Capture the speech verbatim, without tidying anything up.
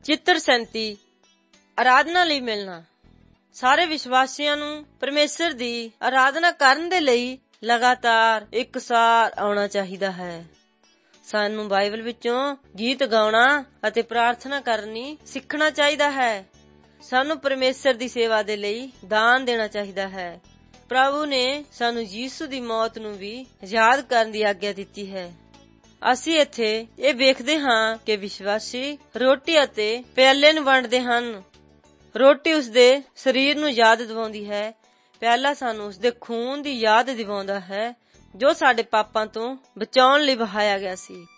ਚਿੱਤਰ ਸੈਂਤੀ ਆਰਾਧਨਾ ਲਈ ਮਿਲਣਾ। ਸਾਰੇ ਵਿਸ਼ਵਾਸੀਆਂ ਨੂੰ ਪਰਮੇਸ਼ਰ ਦੀ ਆਰਾਧਨਾ ਕਰਨ ਦੇ ਲਈ ਲਗਾਤਾਰ ਇਕਸਾਰ ਆਉਣਾ ਚਾਹੀਦਾ ਹੈ। ਸਾਨੂੰ ਬਾਈਬਲ ਵਿੱਚੋਂ ਗੀਤ ਗਾਉਣਾ ਅਤੇ ਪ੍ਰਾਰਥਨਾ ਕਰਨੀ ਸਿੱਖਣਾ ਚਾਹੀਦਾ ਹੈ। ਸਾਨੂੰ ਪਰਮੇਸ਼ਰ ਦੀ ਸੇਵਾ ਦੇ ਲਈ ਦਾਨ ਦੇਣਾ ਚਾਹੀਦਾ ਹੈ। ਪ੍ਰਭੂ ਨੇ ਸਾਨੂੰ ਯੀਸ਼ੂ ਦੀ ਮੌਤ ਨੂੰ ਵੀ ਯਾਦ ਕਰਨ ਦੀ ਆਗਿਆ ਦਿੱਤੀ ਹੈ। ਅਸੀਂ ਇੱਥੇ ਇਹ ਵੇਖਦੇ ਹਾਂ ਕਿ ਵਿਸ਼ਵਾਸੀ ਰੋਟੀ ਅਤੇ ਪਿਆਲੇ ਨੂੰ ਵੰਡਦੇ ਹਨ। ਰੋਟੀ ਉਸਦੇ ਸਰੀਰ ਨੂੰ ਯਾਦ ਦਿਵਾਉਂਦੀ ਹੈ, ਪਿਆਲਾ ਸਾਨੂੰ ਉਸਦੇ ਖੂਨ ਦੀ ਯਾਦ ਦਿਵਾਉਂਦਾ ਹੈ ਜੋ ਸਾਡੇ ਪਾਪਾਂ ਤੋਂ ਬਚਾਉਣ ਲਈ ਵਹਾਇਆ ਗਿਆ ਸੀ।